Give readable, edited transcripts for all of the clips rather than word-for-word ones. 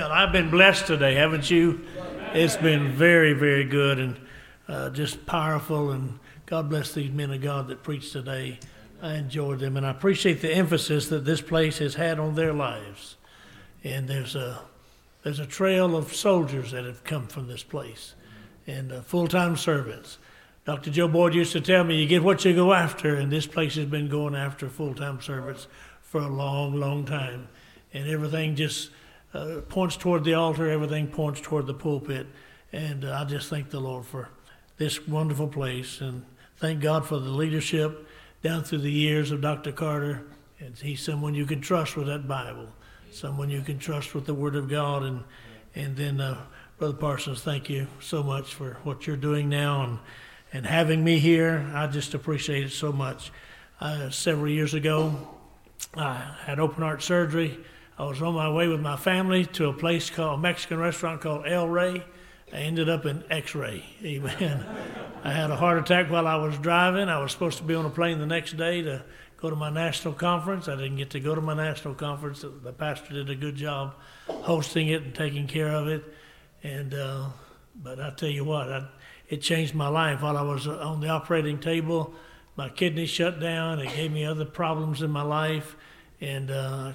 Well, I've been blessed today, haven't you? It's been very, very good and just powerful. And God bless these men of God that preached today. I enjoyed them, and I appreciate the emphasis that this place has had on their lives. And there's a trail of soldiers that have come from this place, and full-time servants. Dr. Joe Boyd used to tell me, you get what you go after, and this place has been going after full-time servants for a long, long time. And everything just points toward the altar, everything points toward the pulpit. And I just thank the Lord for this wonderful place, and thank God for the leadership down through the years of Dr. Carter. And he's someone you can trust with that Bible, someone you can trust with the Word of God. And then Brother Parsons, thank you so much for what you're doing now and having me here. I just appreciate it so much. Several years ago, I had open heart surgery. I was on my way with my family to a place called, a Mexican restaurant called El Rey. I ended up in X-ray. Amen. I had a heart attack while I was driving. I was supposed to be on a plane the next day to go to my national conference. I didn't get to go to my national conference. The pastor did a good job hosting it and taking care of it. And but I tell you what, it changed my life. While I was on the operating table, my kidney shut down. It gave me other problems in my life, and I'm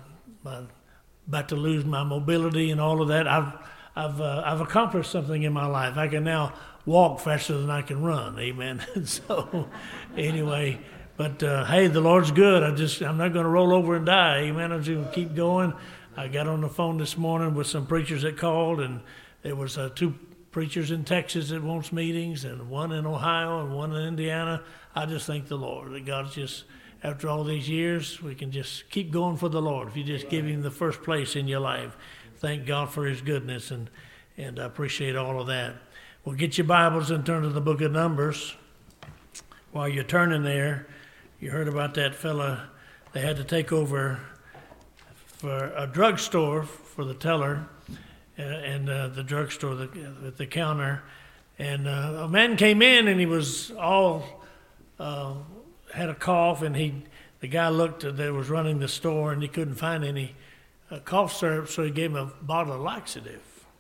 about to lose my mobility and all of that. I've accomplished something in my life. I can now walk faster than I can run. Amen. And so, anyway, but hey, the Lord's good. I'm not going to roll over and die. Amen. I'm just going to keep going. I got on the phone this morning with some preachers that called, and there was two preachers in Texas that wants meetings, and one in Ohio and one in Indiana. I just thank the Lord that God's just, after all these years, we can just keep going for the Lord. If you just give Him the first place in your life, thank God for His goodness, and I appreciate all of that. Well, get your Bibles and turn to the book of Numbers. While you're turning there, you heard about that fella. They had to take over for a drugstore for the teller, and the drugstore at the counter, and a man came in, and he was all had a cough, and the guy looked that was running the store, and he couldn't find any cough syrup, so he gave him a bottle of laxative.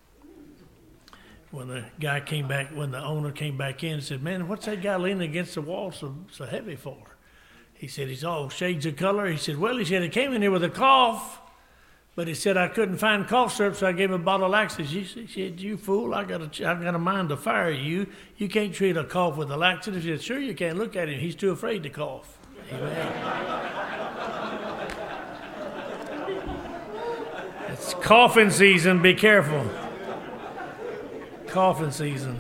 When the owner came back in and said, "Man, what's that guy leaning against the wall so heavy for?" He said, "He's all shades of color." He said, "Well," he said, "he came in here with a cough, but he said I couldn't find cough syrup, so I gave him a bottle of laxative." He said, "You fool, I got a mind to fire you. You can't treat a cough with a laxative." He said, "Sure you can. Look at him. He's too afraid to cough." Amen. It's coughing season. Be careful. Coughing season.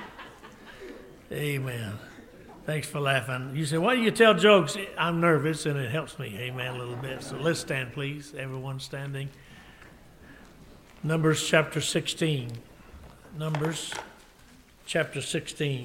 Amen. Thanks for laughing. You say, "Why do you tell jokes?" I'm nervous, and it helps me, amen, a little bit. So let's stand, please. Everyone standing. Numbers chapter 16. Numbers chapter 16.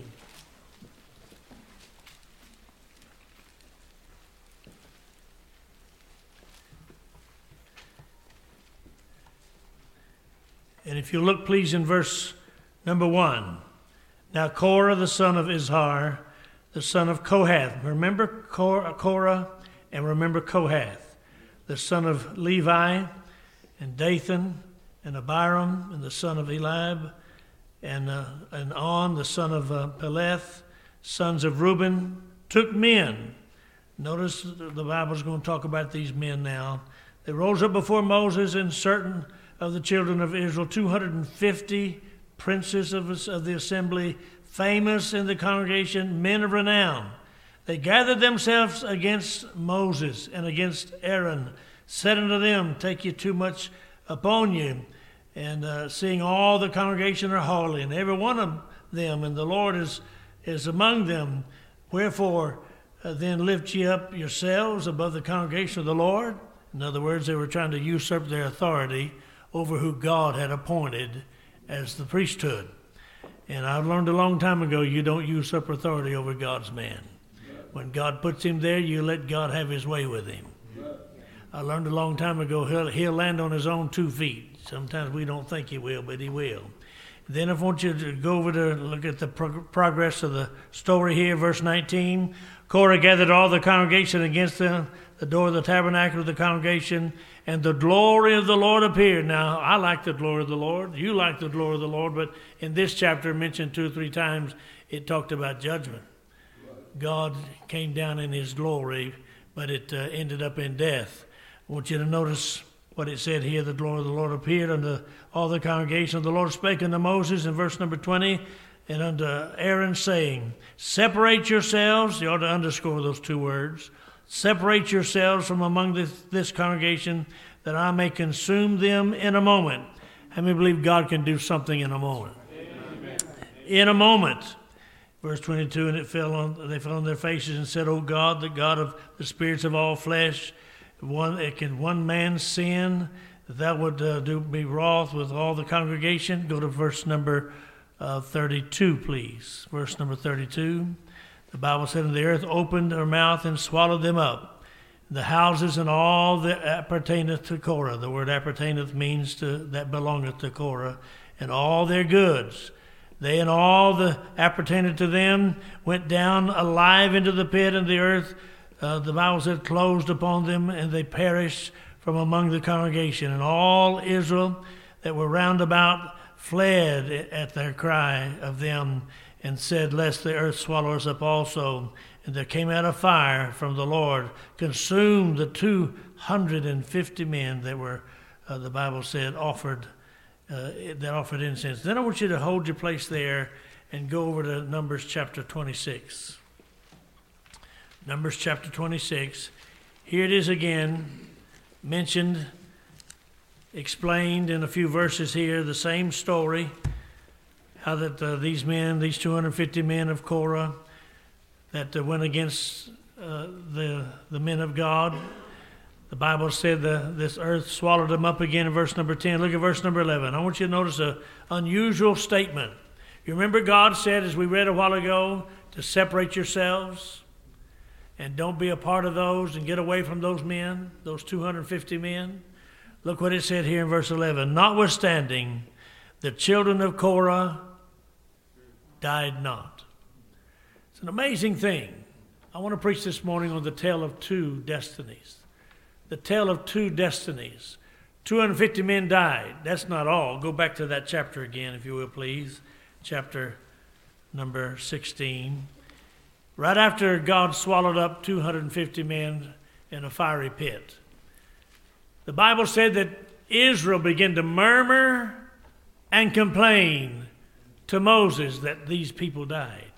And if you look, please, in verse number 1. Now Korah, the son of Izhar, the son of Kohath. Remember Korah, and remember Kohath, the son of Levi, and Dathan, and Abiram, and the son of Eliab, and On, the son of Peleth, sons of Reuben, took men. Notice the Bible's going to talk about these men now. They rose up before Moses, and certain of the children of Israel, 250 princes of the assembly, famous in the congregation, men of renown. They gathered themselves against Moses and against Aaron, said unto them, "Take you too much upon you, and seeing all the congregation are holy, and every one of them, and the Lord is among them. Wherefore then lift ye up yourselves above the congregation of the Lord." In other words, they were trying to usurp their authority over who God had appointed as the priesthood. And I learned a long time ago, you don't usurp authority over God's man. When God puts him there, you let God have his way with him. I learned a long time ago, he'll land on his own 2 feet. Sometimes we don't think he will, but he will. Then I want you to go over to look at the progress of the story here, verse 19. Korah gathered all the congregation against the door of the tabernacle of the congregation, and the glory of the Lord appeared. Now, I like the glory of the Lord. You like the glory of the Lord, but in this chapter, mentioned 2 or 3 times, it talked about judgment. God came down in his glory, but it ended up in death. I want you to notice what it said here. The glory of the Lord appeared unto all the congregation. The Lord spake unto Moses in verse number 20, and unto Aaron, saying, separate yourselves. You ought to underscore those 2 words. Separate yourselves from among this congregation, that I may consume them in a moment. How many believe God can do something in a moment? Amen. In a moment. Verse 22, and they fell on their faces and said, O God, the God of the spirits of all flesh, can one man sin, that thou would be wroth with all the congregation? Go to verse number 32, please. Verse number 32. The Bible said, and the earth opened her mouth and swallowed them up. The houses and all that appertaineth to Korah. The word appertaineth means that belongeth to Korah. And all their goods. They and all that appertaineth to them went down alive into the pit, and the earth, the Bible said, closed upon them, and they perished from among the congregation. And all Israel that were round about fled at their cry of them, and said, lest the earth swallow us up also. And there came out a fire from the Lord, consumed the 250 men that were, the Bible said, offered incense. Then I want you to hold your place there and go over to Numbers chapter 26. Numbers chapter 26. Here it is again, mentioned, explained in a few verses here, the same story. How that these 250 men of Korah, that went against the men of God. The Bible said this earth swallowed them up again in verse number 10. Look at verse number 11. I want you to notice an unusual statement. You remember God said, as we read a while ago, to separate yourselves and don't be a part of those and get away from those men, those 250 men. Look what it said here in verse 11. Notwithstanding, the children of Korah died not. It's an amazing thing. I want to preach this morning on the tale of 2 destinies. The tale of 2 destinies. 250 men died. That's not all. Go back to that chapter again, if you will, please. Chapter number 16. Right after God swallowed up 250 men in a fiery pit, the Bible said that Israel began to murmur and complain to Moses that these people died.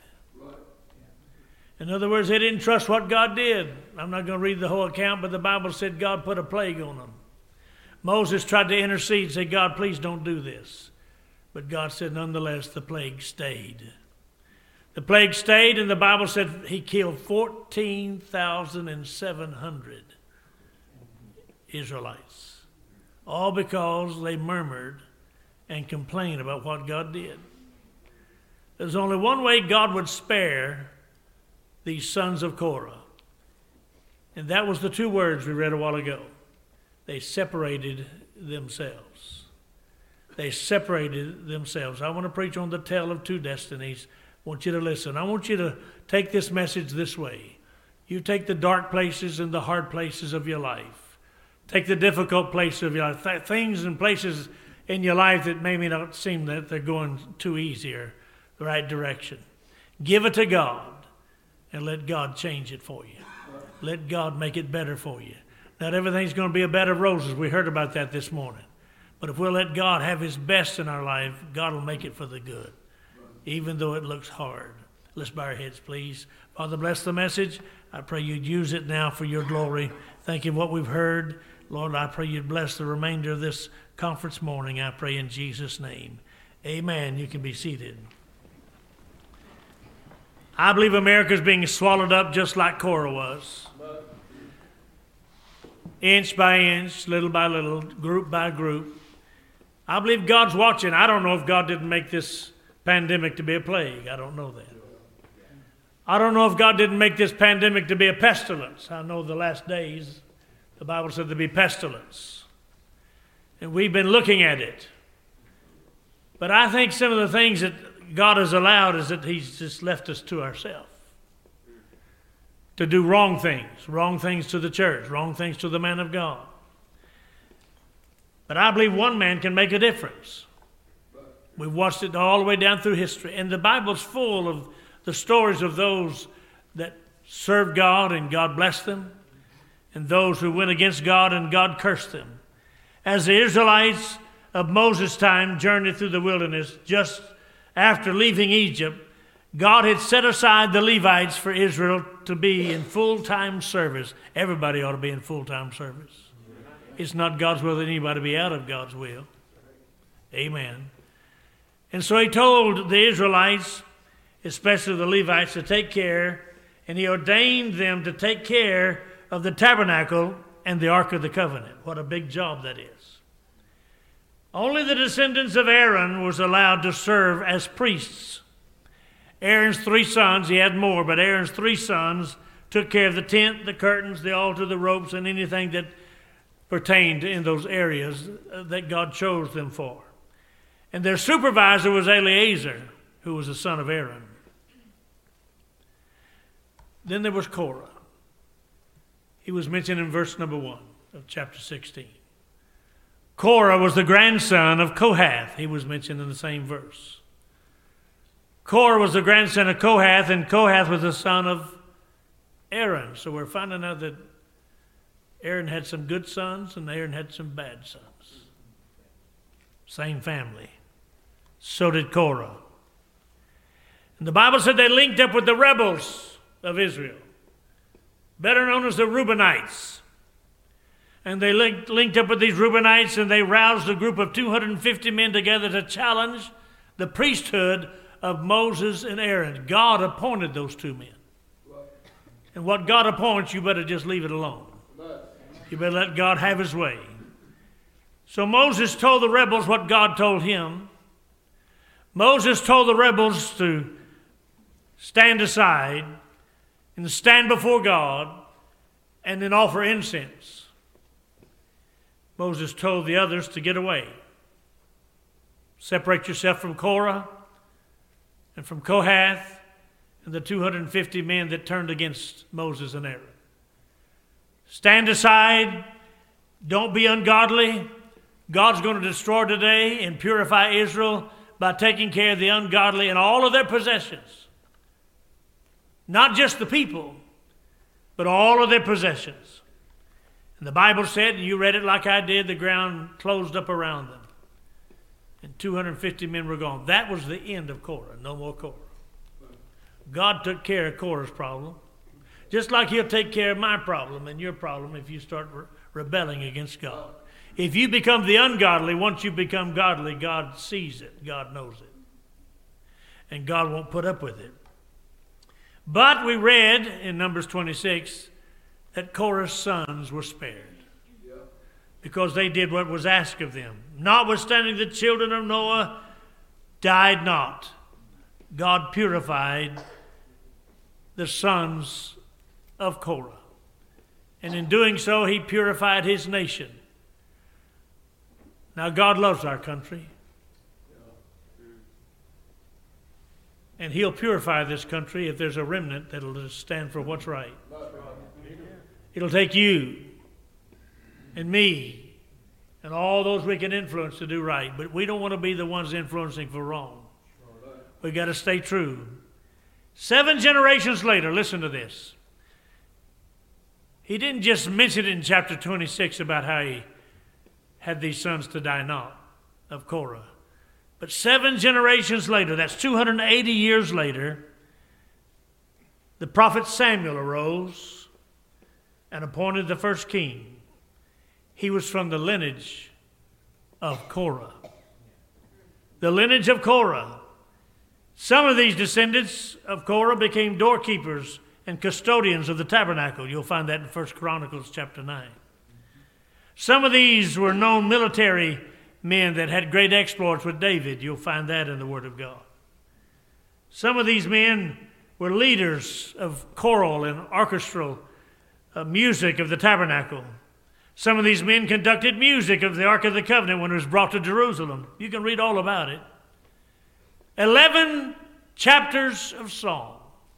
In other words, they didn't trust what God did. I'm not going to read the whole account, but the Bible said God put a plague on them. Moses tried to intercede and say, God, please don't do this. But God said, nonetheless, the plague stayed. The plague stayed, and the Bible said he killed 14,700 Israelites. All because they murmured and complained about what God did. There's only one way God would spare these sons of Korah. And that was the 2 words we read a while ago. They separated themselves. They separated themselves. I want to preach on the tale of 2 destinies. I want you to listen. I want you to take this message this way. You take the dark places and the hard places of your life. Take the difficult places of your life. Things and places in your life that maybe not seem that they're going too easy or the right direction. Give it to God and let God change it for you. Let God make it better for you. Not everything's going to be a bed of roses. We heard about that this morning. But if we'll let God have his best in our life, God will make it for the good, even though it looks hard. Let's bow our heads, please. Father, bless the message. I pray you'd use it now for your glory. Thank you for what we've heard. Lord, I pray you'd bless the remainder of this conference morning. I pray in Jesus' name. Amen. You can be seated. I believe America's being swallowed up just like Korah was. Inch by inch, little by little, group by group. I believe God's watching. I don't know if God didn't make this pandemic to be a plague. I don't know that. I don't know if God didn't make this pandemic to be a pestilence. I know the last days, the Bible said there'd be pestilence. And we've been looking at it. But I think some of the things that God has allowed is that he's just left us to ourselves. To do wrong things to the church, wrong things to the man of God. But I believe one man can make a difference. We've watched it all the way down through history. And the Bible's full of the stories of those that served God and God blessed them, and those who went against God and God cursed them. As the Israelites of Moses' time journeyed through the wilderness, just after leaving Egypt, God had set aside the Levites for Israel to be in full-time service. Everybody ought to be in full-time service. It's not God's will that anybody be out of God's will. Amen. And so he told the Israelites, especially the Levites, to take care, and he ordained them to take care of the tabernacle and the Ark of the Covenant. What a big job that is. Only the descendants of Aaron was allowed to serve as priests. Aaron's 3 sons, he had more, but Aaron's 3 sons took care of the tent, the curtains, the altar, the ropes, and anything that pertained in those areas that God chose them for. And their supervisor was Eleazar, who was the son of Aaron. Then there was Korah. He was mentioned in verse number 1 of chapter 16. Korah was the grandson of Kohath. He was mentioned in the same verse. Korah was the grandson of Kohath, and Kohath was the son of Aaron. So we're finding out that Aaron had some good sons and Aaron had some bad sons. Same family. So did Korah. And the Bible said they linked up with the rebels of Israel, better known as the Reubenites. And they linked up with these Reubenites, and they roused a group of 250 men together to challenge the priesthood of Moses and Aaron. God appointed those 2 men. And what God appoints, you better just leave it alone. You better let God have his way. So Moses told the rebels what God told him. Moses told the rebels to stand aside and stand before God and then offer incense. Moses told the others to get away. Separate yourself from Korah and from Kohath and the 250 men that turned against Moses and Aaron. Stand aside. Don't be ungodly. God's going to destroy today and purify Israel by taking care of the ungodly and all of their possessions. Not just the people, but all of their possessions. And the Bible said, and you read it like I did, the ground closed up around them. And 250 men were gone. That was the end of Korah. No more Korah. God took care of Korah's problem. Just like he'll take care of my problem and your problem if you start rebelling against God. If you become the ungodly, once you become godly, God sees it. God knows it. And God won't put up with it. But we read in Numbers 26 that Korah's sons were spared because they did what was asked of them. Notwithstanding the children of Noah died not. God purified the sons of Korah. And in doing so, he purified his nation. Now, God loves our country. And he'll purify this country if there's a remnant that'll just stand for what's right. It'll take you and me and all those we can influence to do right. But we don't want to be the ones influencing for wrong. We've got to stay true. 7 generations later, listen to this. He didn't just mention it in chapter 26 about how he had these sons to die not of Korah. But 7 generations later, that's 280 years later, the prophet Samuel arose and appointed the first king. He was from the lineage of Korah. The lineage of Korah. Some of these descendants of Korah became doorkeepers and custodians of the tabernacle. You'll find that in 1 Chronicles chapter 9. Some of these were known military men that had great exploits with David. You'll find that in the Word of God. Some of these men were leaders of choral and orchestral music of the tabernacle. Some of these men conducted music of the Ark of the Covenant when it was brought to Jerusalem. You can read all about it. 11 chapters of song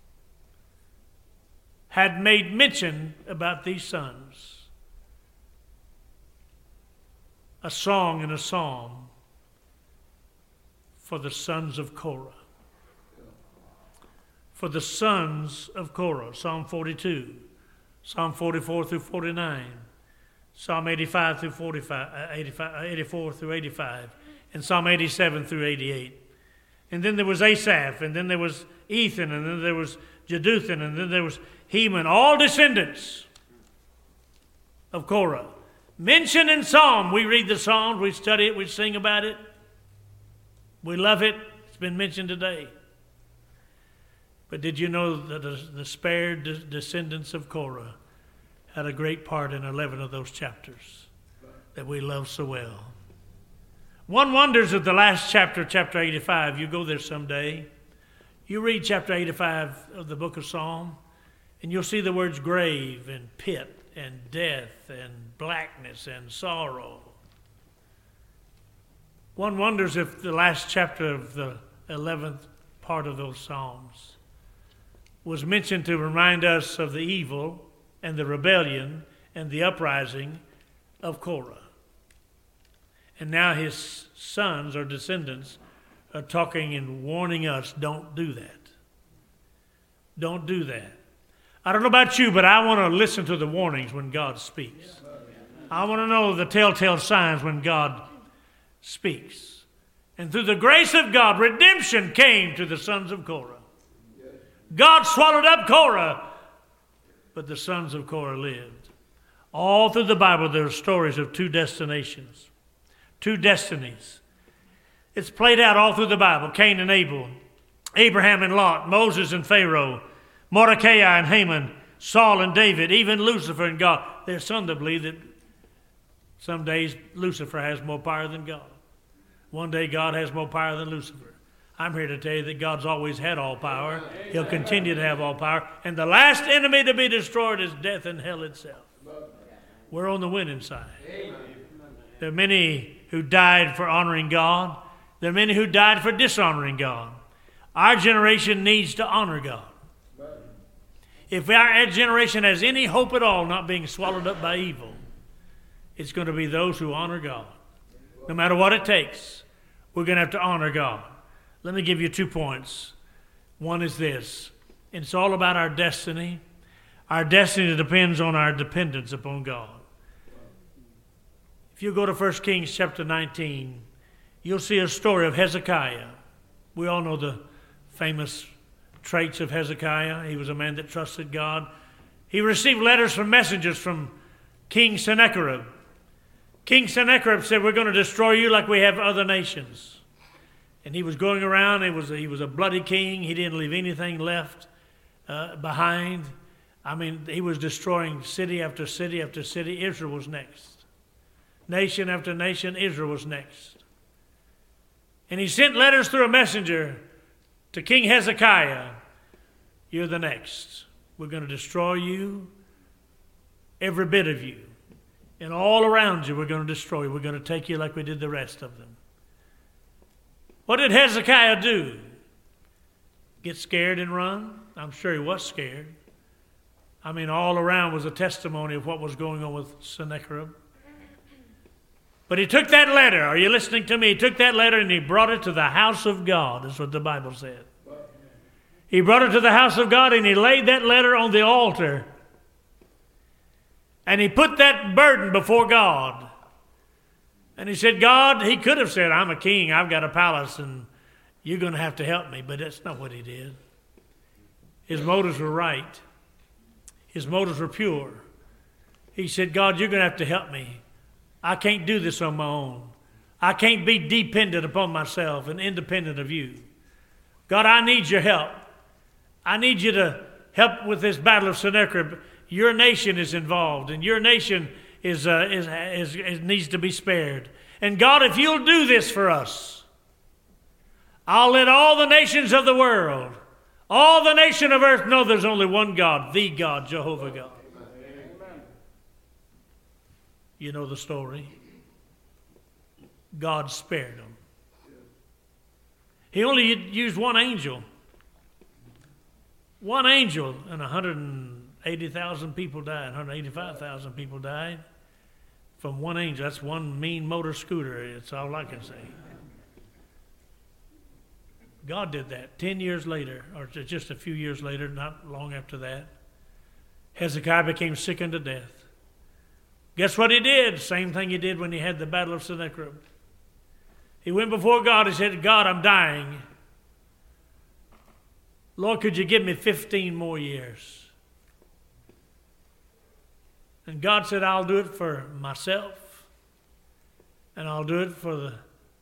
had made mention about these sons. a song and a psalm for the sons of Korah. For the sons of Korah, Psalm 42, Psalm 44 through 49, Psalm 85 through 84 through 85, and Psalm 87 through 88. And then there was Asaph, and then there was Ethan, and then there was Jeduthun, and then there was Heman, all descendants of Korah. Mentioned in Psalm. We read the Psalms, we study it, we sing about it. We love it. It's been mentioned today. But did you know that the spared descendants of Korah had a great part in 11 of those chapters that we love so well? One wonders at the last chapter, chapter 85. You go there someday. You read chapter 85 of the book of Psalm, and you'll see the words grave and pit and death and blackness and sorrow. One wonders if the last chapter of the 11th part of those Psalms was mentioned to remind us of the evil and the rebellion and the uprising of Korah. And now his sons or descendants are talking and warning us, don't do that. Don't do that. I don't know about you, but I want to listen to the warnings when God speaks. I want to know the telltale signs when God speaks. And through the grace of God, redemption came to the sons of Korah. God swallowed up Korah, but the sons of Korah lived. All through the Bible, there are stories of two destinations, two destinies. It's played out all through the Bible. Cain and Abel, Abraham and Lot, Moses and Pharaoh, Mordecai and Haman, Saul and David, even Lucifer and God. There's some that believe that some days Lucifer has more power than God. One day God has more power than Lucifer. I'm here to tell you that God's always had all power. He'll continue to have all power. And the last enemy to be destroyed is death and hell itself. We're on the winning side. There are many who died for honoring God. There are many who died for dishonoring God. Our generation needs to honor God. If our generation has any hope at all not being swallowed up by evil, it's going to be those who honor God. No matter what it takes, we're going to have to honor God. Let me give you 2 points. One is this. It's all about our destiny. Our destiny depends on our dependence upon God. If you go to 1 Kings chapter 19, you'll see a story of Hezekiah. We all know the famous traits of Hezekiah. He was a man that trusted God. He received letters from messengers from King Sennacherib. King Sennacherib said, we're going to destroy you like we have other nations. And he was going around. He was a bloody king. He didn't leave anything left behind. I mean, he was destroying city after city after city. Israel was next. Nation after nation, Israel was next. And he sent letters through a messenger to King Hezekiah. You're the next. We're going to destroy you, every bit of you. And all around you, we're going to destroy you. We're going to take you like we did the rest of them. What did Hezekiah do? Get scared and run? I'm sure he was scared. I mean, all around was a testimony of what was going on with Sennacherib. But he took that letter. Are you listening to me? He took that letter and he brought it to the house of God. That's what the Bible said. He brought it to the house of God and he laid that letter on the altar. And he put that burden before God. And he said, God, he could have said, I'm a king, I've got a palace, and you're going to have to help me. But that's not what he did. His motives were right. His motives were pure. He said, God, you're going to have to help me. I can't do this on my own. I can't be dependent upon myself and independent of you. God, I need your help. I need you to help with this battle of Sennacherib. Your nation is involved, and your nation needs to be spared. And God, if you'll do this for us, I'll let all the nations of the world, all the nation of earth know there's only one God, the God, Jehovah God. Amen. You know the story. God spared them. He only used one angel. One angel, and 180,000 people died, 185,000 people died. from one angel. That's one mean motor scooter. It's all I can say. God did that. 10 years later, or just a few years later, not long after that, Hezekiah became sick unto death. Guess what he did? Same thing he did when he had the battle of Sennacherib. He went before God and said, God, I'm dying. Lord, could you give me 15 more years? And God said, I'll do it for myself, and I'll do it for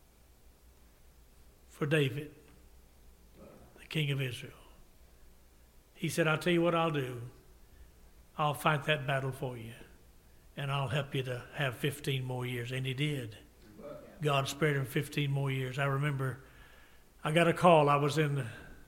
David, the king of Israel. He said, I'll tell you what I'll do. I'll fight that battle for you, and I'll help you to have 15 more years. And he did. God spared him 15 more years. I remember I got a call. I was in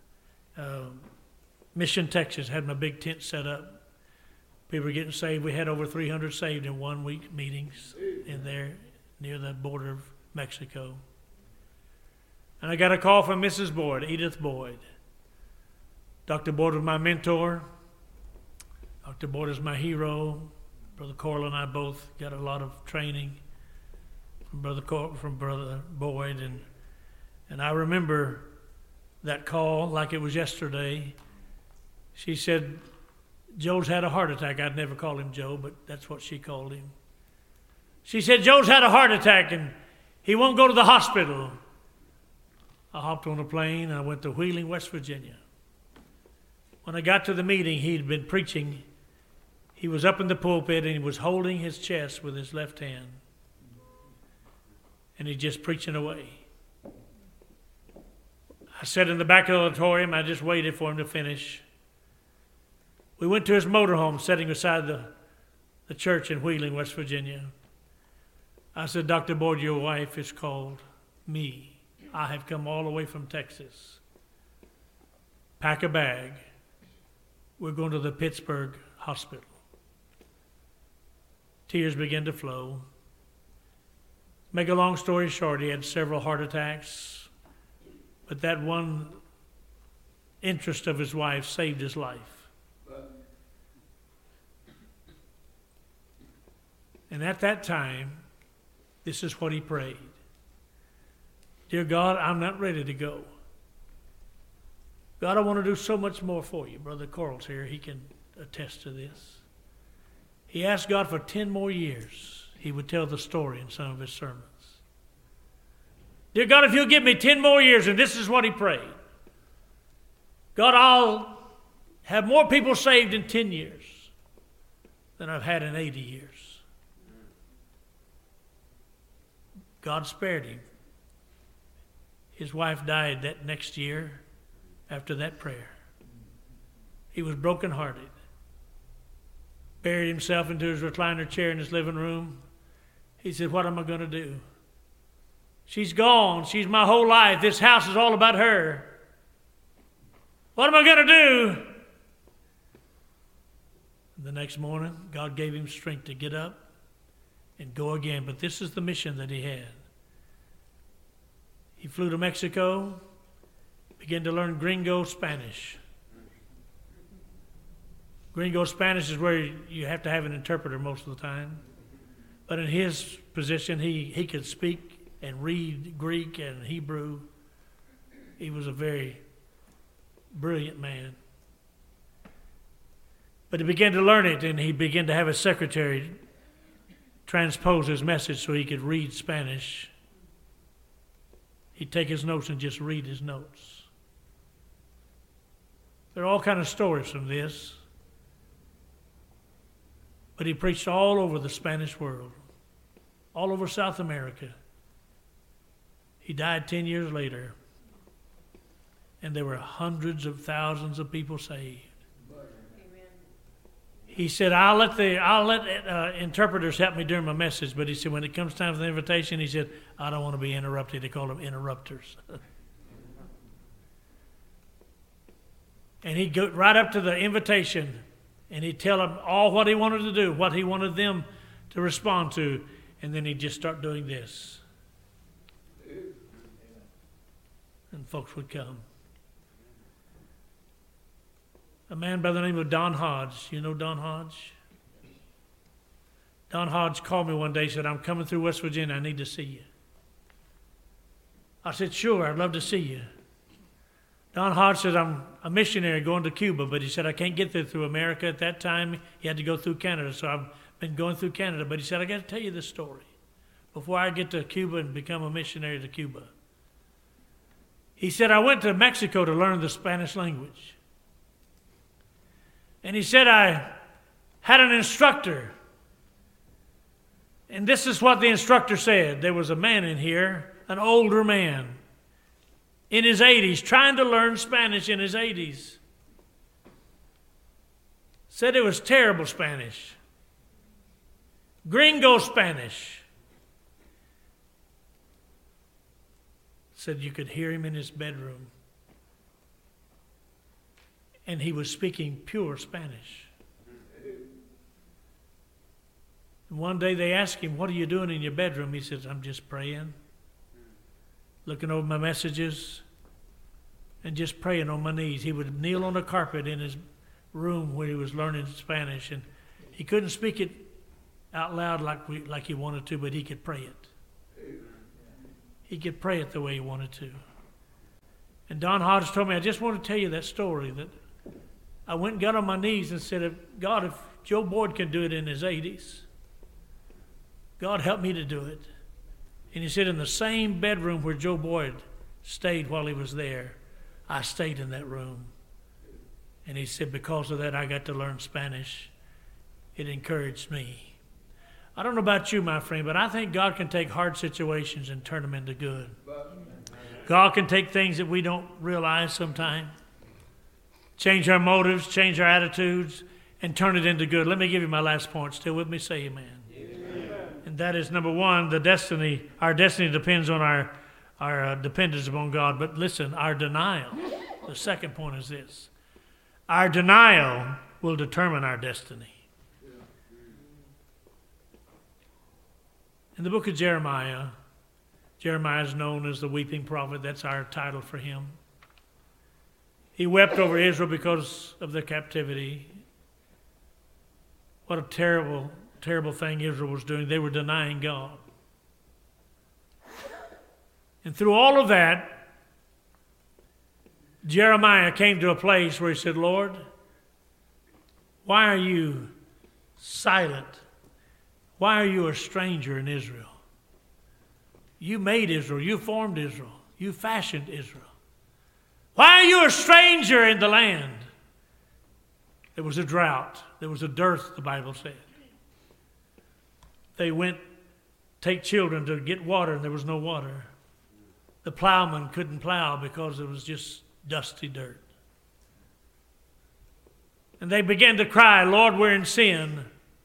Mission, Texas, had my big tent set up. People were getting saved. We had over 300 saved in 1 week meetings in there near the border of Mexico. And I got a call from Mrs. Boyd, Edith Boyd. Dr. Boyd was my mentor. Dr. Boyd is my hero. Brother Coral and I both got a lot of training from Brother Boyd. And I remember that call like it was yesterday. She said, Joe's had a heart attack. I'd never call him Joe, but that's what she called him. She said, Joe's had a heart attack and he won't go to the hospital. I hopped on a plane and I went to Wheeling, West Virginia. When I got to the meeting, he'd been preaching. He was up in the pulpit and he was holding his chest with his left hand. And he's just preaching away. I sat in the back of the auditorium. I just waited for him to finish. We went to his motorhome sitting beside the church in Wheeling, West Virginia. I said, Dr. Boyd, your wife is called me. I have come all the way from Texas. Pack a bag. We're going to the Pittsburgh hospital. Tears began to flow. Make a long story short, he had several heart attacks, but that one interest of his wife saved his life. And at that time, this is what he prayed. Dear God, I'm not ready to go. God, I want to do so much more for you. Brother Coral's here. He can attest to this. He asked God for 10 more years. He would tell the story in some of his sermons. Dear God, if you'll give me 10 more years, and this is what he prayed. God, I'll have more people saved in 10 years than I've had in 80 years. God spared him. His wife died that next year after that prayer. He was brokenhearted. Buried himself into his recliner chair in his living room. He said, what am I going to do? She's gone. She's my whole life. This house is all about her. What am I going to do? And the next morning, God gave him strength to get up and go again. But this is the mission that he had. He flew to Mexico, began to learn Gringo Spanish. Gringo Spanish is where you have to have an interpreter most of the time. But in his position, he could speak and read Greek and Hebrew. He was a very brilliant man. But he began to learn it, and he began to have a secretary transpose his message so he could read Spanish. He'd take his notes and just read his notes. There are all kinds of stories from this. But he preached all over the Spanish world, all over South America. He died 10 years later, and there were hundreds of thousands of people saved. Amen. He said, I'll let interpreters help me during my message, but he said, when it comes time for the invitation, he said, I don't want to be interrupted. They call them interrupters. And he'd go right up to the invitation, and he'd tell them all what he wanted to do, what he wanted them to respond to, and then he'd just start doing this. And folks would come. A man by the name of Don Hodge. You know Don Hodge? Don Hodge called me one day and said, I'm coming through West Virginia. I need to see you. I said, sure, I'd love to see you. Don Hodge said, I'm a missionary going to Cuba, but he said, I can't get there through America. At that time, he had to go through Canada, so I've been going through Canada. But he said, I got to tell you this story before I get to Cuba and become a missionary to Cuba. He said, I went to Mexico to learn the Spanish language. And he said, I had an instructor. And this is what the instructor said. There was a man in here, an older man, in his 80s, trying to learn Spanish in his 80s. Said it was terrible Spanish. Gringo Spanish. Said you could hear him in his bedroom. And he was speaking pure Spanish. And one day they asked him, what are you doing in your bedroom? He says, I'm just praying, looking over my messages, and just praying on my knees. He would kneel on the carpet in his room when he was learning Spanish, and he couldn't speak it out loud like he wanted to, but he could pray it. He could pray it the way he wanted to. And Don Hodge told me, I just want to tell you that story, that I went and got on my knees and said, God, if Joe Boyd can do it in his 80s, God help me to do it. And he said, in the same bedroom where Joe Boyd stayed while he was there, I stayed in that room. And he said, because of that, I got to learn Spanish. It encouraged me. I don't know about you, my friend, but I think God can take hard situations and turn them into good. God can take things that we don't realize sometimes, change our motives, change our attitudes, and turn it into good. Let me give you my last point. Still with me? Say amen. And that is, number one, our destiny depends on our dependence upon God. But listen, our denial, the second point is this. Our denial will determine our destiny. In the book of Jeremiah, Jeremiah is known as the weeping prophet. That's our title for him. He wept over Israel because of their captivity. What a terrible, terrible thing Israel was doing. They were denying God. And through all of that, Jeremiah came to a place where he said, Lord, why are you silent? Why are you a stranger in Israel? You made Israel. You formed Israel. You fashioned Israel. Why are you a stranger in the land? There was a drought. There was a dearth, the Bible said. They went take children to get water, and there was no water. The plowman couldn't plow because it was just dusty dirt. And they began to cry, Lord, we're in sin.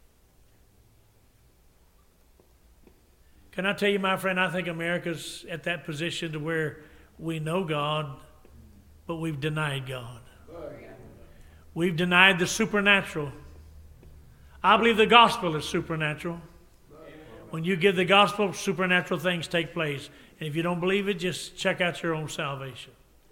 Can I tell you, my friend, I think America's at that position to where we know God, but we've denied God. We've denied the supernatural. I believe the gospel is supernatural. When you give the gospel, supernatural things take place. And if you don't believe it, just check out your own salvation.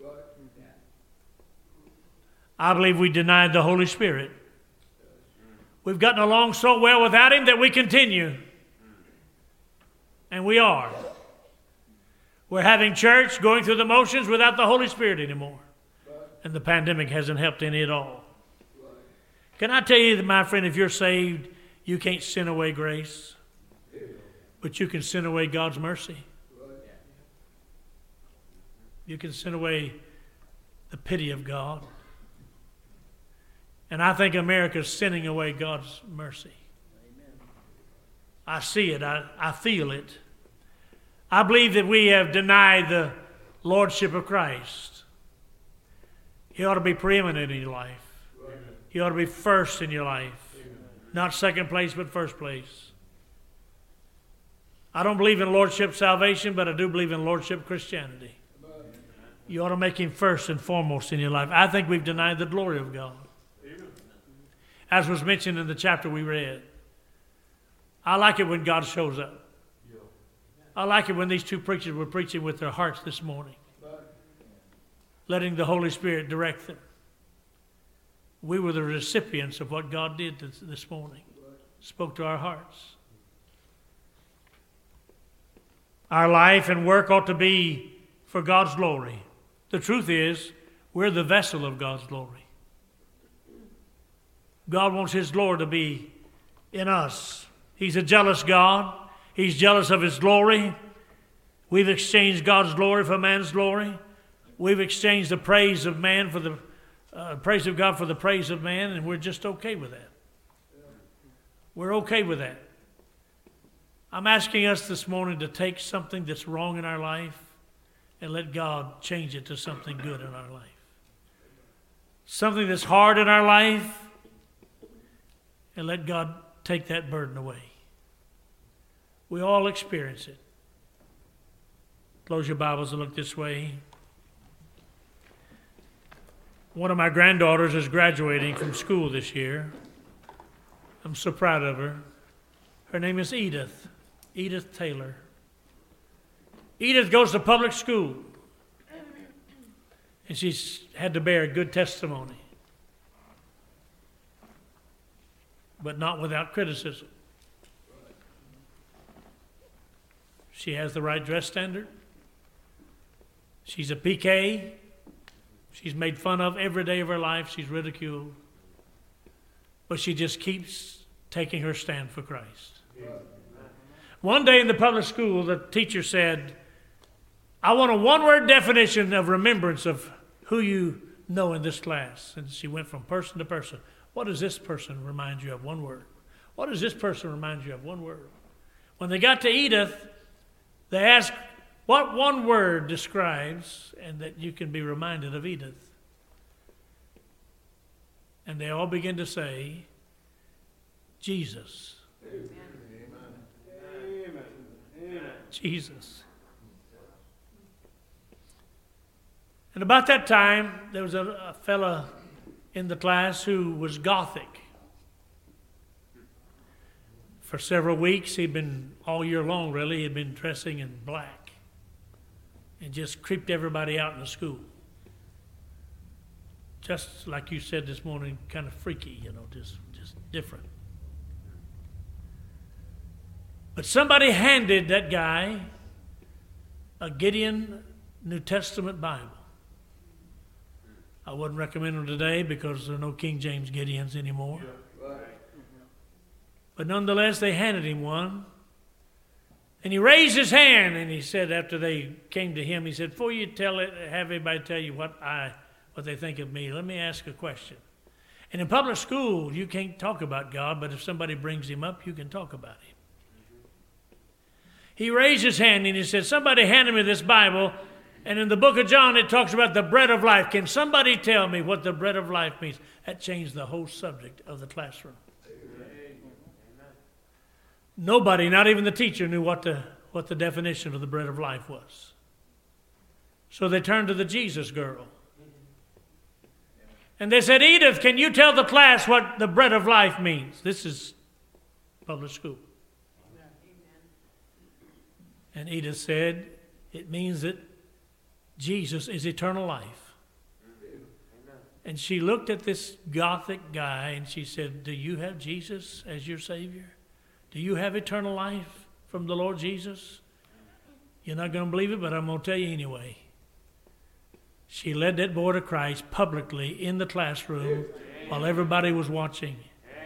I believe we denied the Holy Spirit. We've gotten along so well without Him that we continue. And we are. We're having church, going through the motions without the Holy Spirit anymore. And the pandemic hasn't helped any at all. Can I tell you that, my friend, if you're saved, you can't sin away grace. But you can sin away God's mercy. You can sin away the pity of God. And I think America's sinning away God's mercy. I see it. I feel it. I believe that we have denied the Lordship of Christ. He ought to be preeminent in your life. He ought to be first in your life. Not second place, but first place. I don't believe in Lordship salvation, but I do believe in Lordship Christianity. You ought to make Him first and foremost in your life. I think we've denied the glory of God. As was mentioned in the chapter we read. I like it when God shows up. I like it when these two preachers were preaching with their hearts this morning, letting the Holy Spirit direct them. We were the recipients of what God did this morning. Spoke to our hearts. Our life and work ought to be for God's glory. The truth is, we're the vessel of God's glory. God wants His glory to be in us. He's a jealous God. He's jealous of His glory. We've exchanged God's glory for man's glory. We've exchanged the praise of man for the praise of God for the praise of man, and we're just okay with that. We're okay with that. I'm asking us this morning to take something that's wrong in our life and let God change it to something good in our life. Something that's hard in our life, and let God take that burden away. We all experience it. Close your Bibles and look this way. One of my granddaughters is graduating from school this year. I'm so proud of her. Her name is Edith Taylor. Edith goes to public school, and she's had to bear good testimony, but not without criticism. She has the right dress standard. She's a PK. She's made fun of every day of her life. She's ridiculed. But she just keeps taking her stand for Christ. One day in the public school, the teacher said, I want a one-word definition of remembrance of who you know in this class. And she went from person to person. What does this person remind you of? One word. What does this person remind you of? One word. When they got to Edith, they asked, what one word describes and that you can be reminded of Edith? And they all began to say, Jesus. Amen. Amen. Jesus. And about that time, there was a fella in the class who was Gothic. For several weeks, he'd been, all year long really, he'd been dressing in black and just creeped everybody out in the school. Just like you said this morning, kind of freaky, just different. But somebody handed that guy a Gideon New Testament Bible. I wouldn't recommend them today because there are no King James Gideons anymore. But nonetheless, they handed him one. And he raised his hand and he said, after they came to him, he said, before you have everybody tell you what they think of me, let me ask a question. And in public school, you can't talk about God, but if somebody brings him up, you can talk about him. He raised his hand and he said, somebody handed me this Bible, and in the book of John, it talks about the bread of life. Can somebody tell me what the bread of life means? That changed the whole subject of the classroom. Nobody, not even the teacher, knew what the definition of the bread of life was. So they turned to the Jesus girl. And they said, Edith, can you tell the class what the bread of life means? This is public school. And Edith said, it means that Jesus is eternal life. And she looked at this Gothic guy and she said, do you have Jesus as your Savior? Do you have eternal life from the Lord Jesus? You're not going to believe it, but I'm going to tell you anyway. She led that boy to Christ publicly in the classroom while everybody was watching.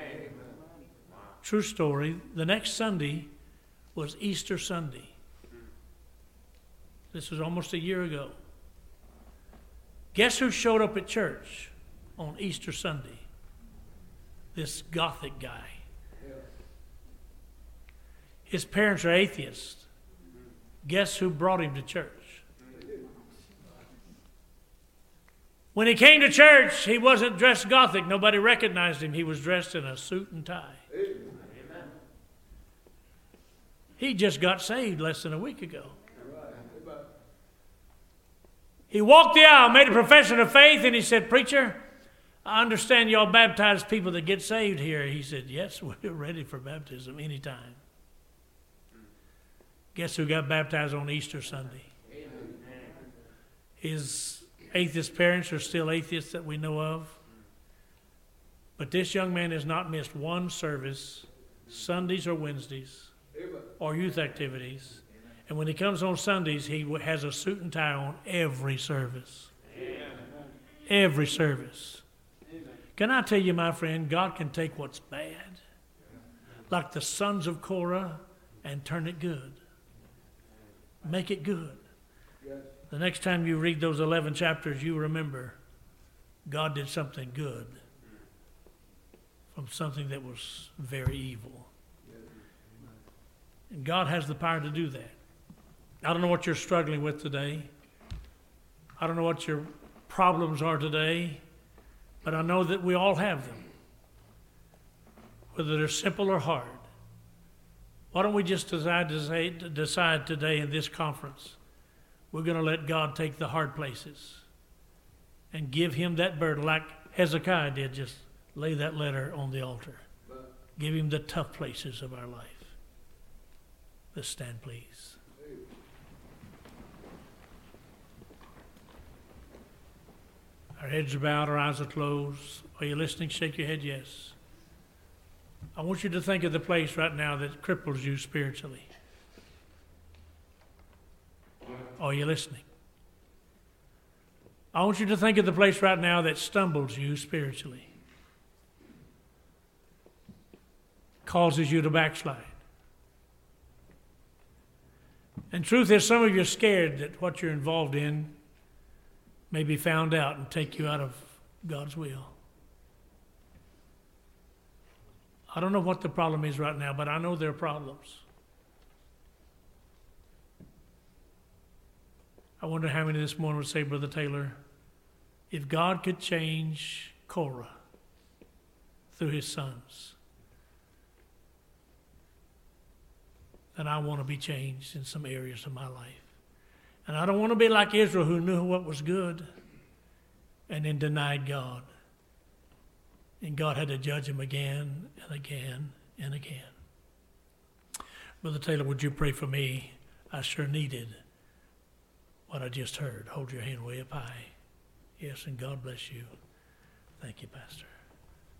True story. The next Sunday was Easter Sunday. This was almost a year ago. Guess who showed up at church on Easter Sunday? This Gothic guy. His parents are atheists. Guess who brought him to church? When he came to church, he wasn't dressed Gothic. Nobody recognized him. He was dressed in a suit and tie. Amen. He just got saved less than a week ago. He walked the aisle, made a profession of faith, and he said, preacher, I understand y'all baptize people that get saved here. He said, yes, we're ready for baptism anytime. Guess who got baptized on Easter Sunday? Amen. His atheist parents are still atheists that we know of. But this young man has not missed one service, Sundays or Wednesdays, or youth activities. And when he comes on Sundays, he has a suit and tie on every service. Amen. Every service. Amen. Can I tell you, my friend, God can take what's bad, like the sons of Korah, and turn it good. Make it good. The next time you read those 11 chapters, you remember God did something good from something that was very evil. And God has the power to do that. I don't know what you're struggling with today. I don't know what your problems are today, but I know that we all have them, whether they're simple or hard. Why don't we just decide today in this conference, we're going to let God take the hard places and give him that burden like Hezekiah did, just lay that letter on the altar. Give him the tough places of our life. Let's stand, please. Our heads are bowed, our eyes are closed. Are you listening? Shake your head, yes. I want you to think of the place right now that cripples you spiritually. Are you listening? I want you to think of the place right now that stumbles you spiritually, causes you to backslide. And truth is, some of you are scared that what you're involved in may be found out and take you out of God's will. I don't know what the problem is right now, but I know there are problems. I wonder how many this morning would say, Brother Taylor, if God could change Korah through his sons, then I want to be changed in some areas of my life. And I don't want to be like Israel, who knew what was good and then denied God. And God had to judge him again and again and again. Brother Taylor, would you pray for me? I sure needed what I just heard. Hold your hand way up high. Yes, and God bless you. Thank you, Pastor.